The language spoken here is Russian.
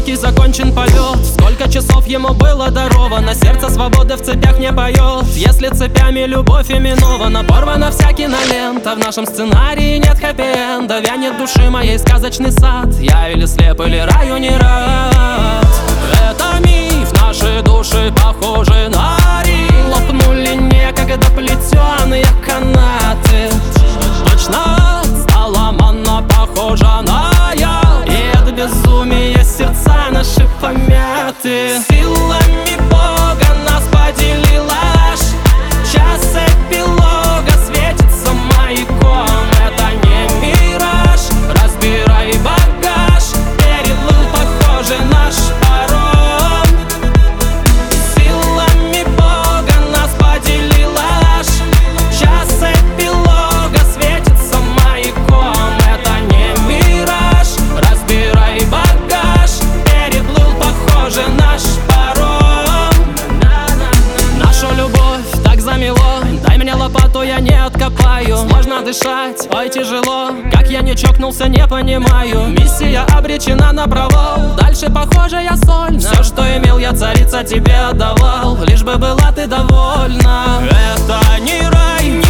легкий закончен полет. Сколько часов ему было даровано, сердце свободы в цепях не поет. Если цепями любовь именована, порвана вся кинолента. В нашем сценарии нет хэппи-энда, вянет души моей сказочный сад. Я или слеп, или раю не рад. Это миф, наши души похожи на риф. Лопнули некогда плетеные канаты. Точно стала манна похожа на яд, и от безумия сердца наши помяты. Силами Бога нас поделила аж. Час эпилога светится маяком. Это не мираж, разбирай багаж. Переплыл похожий наш паром. Силами Бога нас поделила аж. Час эпилога светится маяком. Это не мираж, разбирай багаж. Переплыл похожий наш паром. Нашу любовь так замело, дай мне лопату, я не откопаю. Сложно дышать, ой, тяжело. Как я не чокнулся, не понимаю. Миссия обречена на провал. Дальше, похоже, я сольна. Все, что имел, я, царица, тебе отдавал, лишь бы была ты довольна. Это не рай,